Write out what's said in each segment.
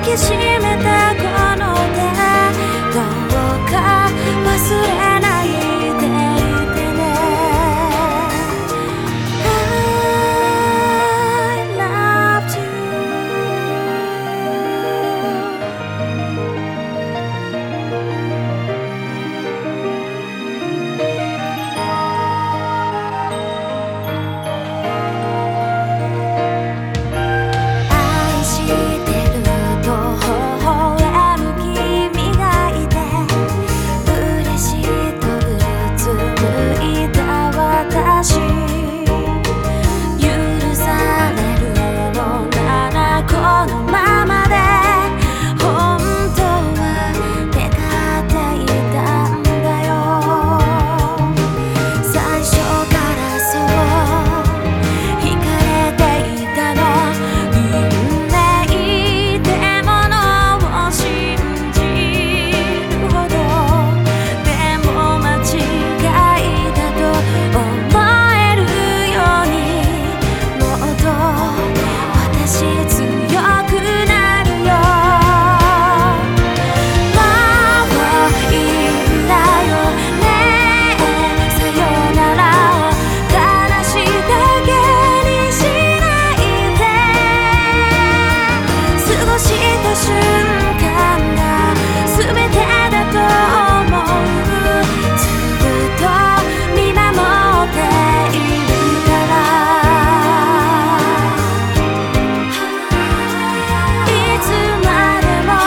きしめたこの手、どうか忘れないでいてね。 I love you。 愛してると微笑む君がいて、嬉しいとうつむいた私、許されるのならこのままで、本当は願っていたんだよ。最初からそう惹かれていたの。運命ってものを信じるほど、でも間違いだと思えるように、もっと私強くなるよ。もういいんだよねえ、さよならを悲しいだけにしないで。過ごした瞬間が全てだと思う。ずっと見守っているから。いつまでも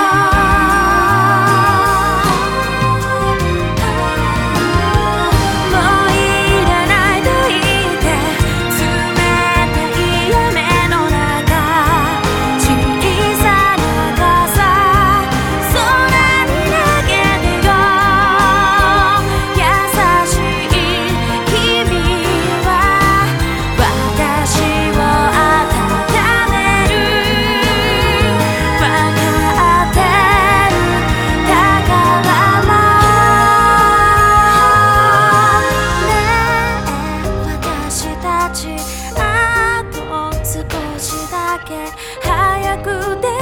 もういらないと言って冷たい夢の中、小さな傘空に投げてよ。優しい君は私を温める。分かってるだからもねえ、私たちあと少しだけ早く